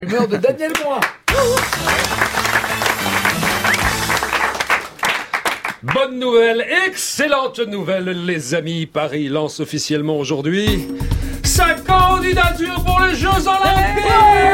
Humeur de Daniel Moin. Bonne nouvelle, excellente nouvelle les amis, Paris lance officiellement aujourd'hui sa candidature pour les Jeux Olympiques.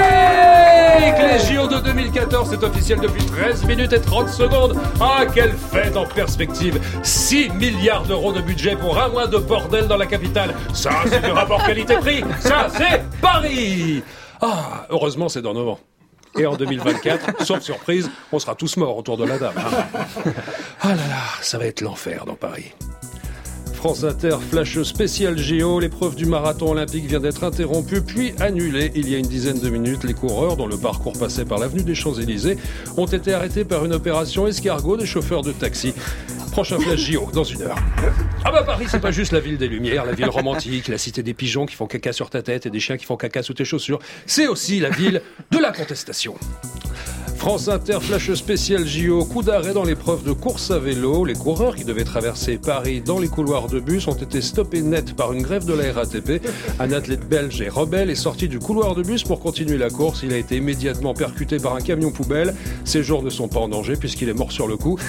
Les JO de 2014, c'est officiel depuis 13 minutes et 30 secondes. Ah, quelle fête en perspective. 6 milliards d'euros de budget pour un mois de bordel dans la capitale. Ça, c'est du rapport qualité-prix. Ça, c'est Paris. Ah, heureusement, c'est dans 9 ans. Et en 2024, sauf surprise, on sera tous morts autour de la dame. Ah là là, ça va être l'enfer dans Paris. France Inter, flash spécial JO, l'épreuve du marathon olympique vient d'être interrompue puis annulée il y a une dizaine de minutes. Les coureurs, dont le parcours passait par l'avenue des Champs-Élysées, ont été arrêtés par une opération escargot des chauffeurs de taxi. Prochain flash JO, dans 1 heure. Ah bah Paris, c'est pas juste la ville des Lumières, la ville romantique, la cité des pigeons qui font caca sur ta tête et des chiens qui font caca sous tes chaussures. C'est aussi la ville de la contestation. France Inter, flash spécial JO, coup d'arrêt dans l'épreuve de course à vélo. Les coureurs qui devaient traverser Paris dans les couloirs de bus ont été stoppés net par une grève de la RATP. Un athlète belge et rebelle est sorti du couloir de bus pour continuer la course. Il a été immédiatement percuté par un camion poubelle. Ses jours ne sont pas en danger puisqu'il est mort sur le coup.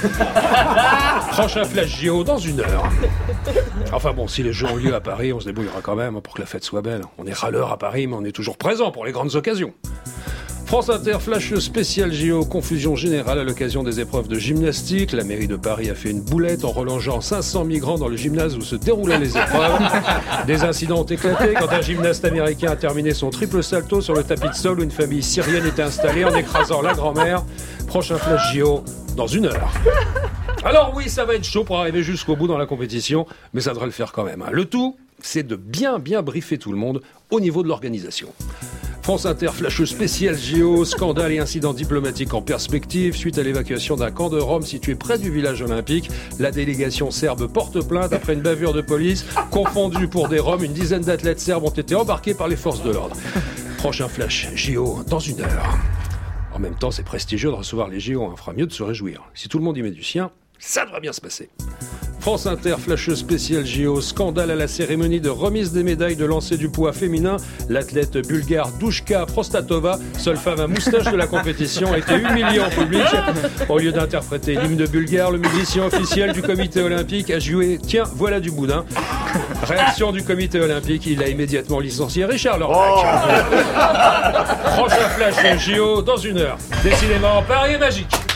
Prochain flash JO dans 1 heure. Enfin bon, si les Jeux ont lieu à Paris, on se débrouillera quand même pour que la fête soit belle. On est râleur à Paris, mais on est toujours présent pour les grandes occasions. France Inter, flash spécial JO, confusion générale à l'occasion des épreuves de gymnastique. La mairie de Paris a fait une boulette en relongeant 500 migrants dans le gymnase où se déroulaient les épreuves. Des incidents ont éclaté quand un gymnaste américain a terminé son triple salto sur le tapis de sol où une famille syrienne était installée en écrasant la grand-mère. Prochain flash JO dans 1 heure. Alors oui, ça va être chaud pour arriver jusqu'au bout dans la compétition, mais ça devrait le faire quand même. Le tout, c'est de bien briefer tout le monde au niveau de l'organisation. France Inter, flash spécial JO, scandale et incidents diplomatiques en perspective. Suite à l'évacuation d'un camp de Rome situé près du village olympique, la délégation serbe porte plainte après une bavure de police. Confondus pour des Roms, une dizaine d'athlètes serbes ont été embarqués par les forces de l'ordre. Prochain flash JO dans 1 heure. En même temps, c'est prestigieux de recevoir les JO, fera mieux de se réjouir. Si tout le monde y met du sien, ça devrait bien se passer. France Inter, flash spécial JO, scandale à la cérémonie de remise des médailles de lancer du poids féminin. L'athlète bulgare Dushka Prostatova, seule femme à moustache de la compétition, a été humiliée en public. Au lieu d'interpréter l'hymne bulgare, le musicien officiel du comité olympique a joué « Tiens, voilà du boudin ». Réaction du comité olympique, il a immédiatement licencié Richard Lorrac. Prochain flash JO dans 1 heure. Décidément, Paris est magique.